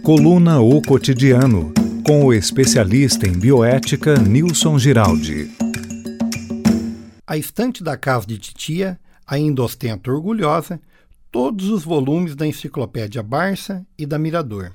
Coluna O Cotidiano, com o especialista em bioética Nilson Giraldi. A estante da casa de titia ainda ostenta orgulhosa todos os volumes da Enciclopédia Barça e da Mirador.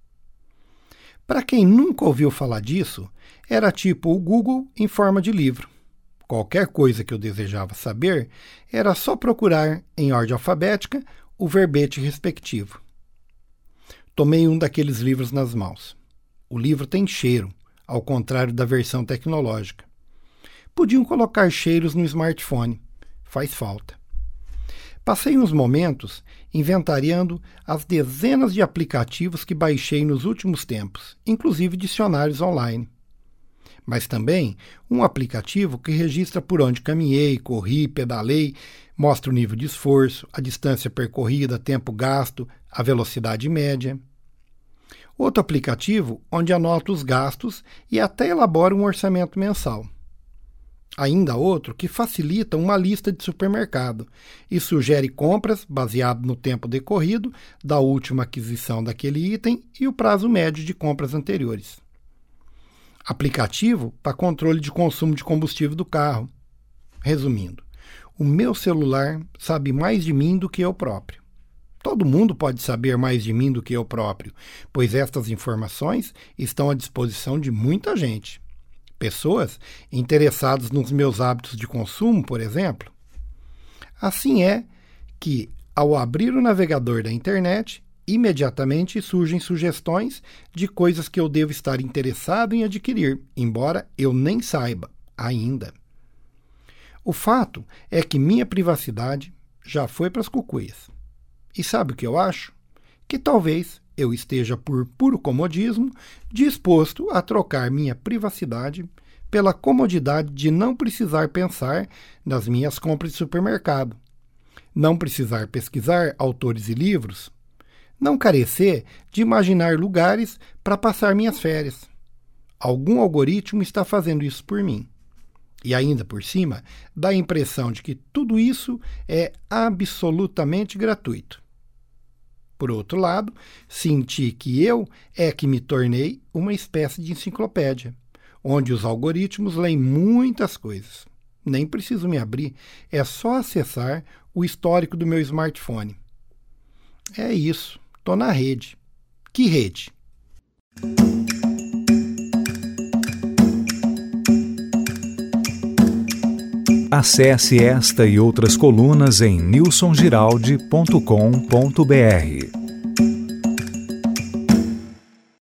Para quem nunca ouviu falar disso, era tipo o Google em forma de livro. Qualquer coisa que eu desejava saber, era só procurar, em ordem alfabética, o verbete respectivo. Tomei um daqueles livros nas mãos. O livro tem cheiro, ao contrário da versão tecnológica. Podiam colocar cheiros no smartphone. Faz falta. Passei uns momentos inventariando as dezenas de aplicativos que baixei nos últimos tempos, inclusive dicionários online. Mas também um aplicativo que registra por onde caminhei, corri, pedalei, mostra o nível de esforço, a distância percorrida, tempo gasto, a velocidade média. Outro aplicativo onde anoto os gastos e até elaboro um orçamento mensal. Ainda outro que facilita uma lista de supermercado e sugere compras baseado no tempo decorrido da última aquisição daquele item e o prazo médio de compras anteriores. Aplicativo para controle de consumo de combustível do carro. Resumindo, o meu celular sabe mais de mim do que eu próprio. Todo mundo pode saber mais de mim do que eu próprio, pois estas informações estão à disposição de muita gente. Pessoas interessadas nos meus hábitos de consumo, por exemplo. Assim é que, ao abrir o navegador da internet, imediatamente surgem sugestões de coisas que eu devo estar interessado em adquirir, embora eu nem saiba ainda. O fato é que minha privacidade já foi para as cucuias. E sabe o que eu acho? Que talvez eu esteja, por puro comodismo, disposto a trocar minha privacidade pela comodidade de não precisar pensar nas minhas compras de supermercado, não precisar pesquisar autores e livros, não carecer de imaginar lugares para passar minhas férias. Algum algoritmo está fazendo isso por mim. E ainda por cima, dá a impressão de que tudo isso é absolutamente gratuito. Por outro lado, senti que eu é que me tornei uma espécie de enciclopédia, onde os algoritmos leem muitas coisas. Nem preciso me abrir, é só acessar o histórico do meu smartphone. É isso, estou na rede. Que rede? Acesse esta e outras colunas em nilsongiraldi.com.br.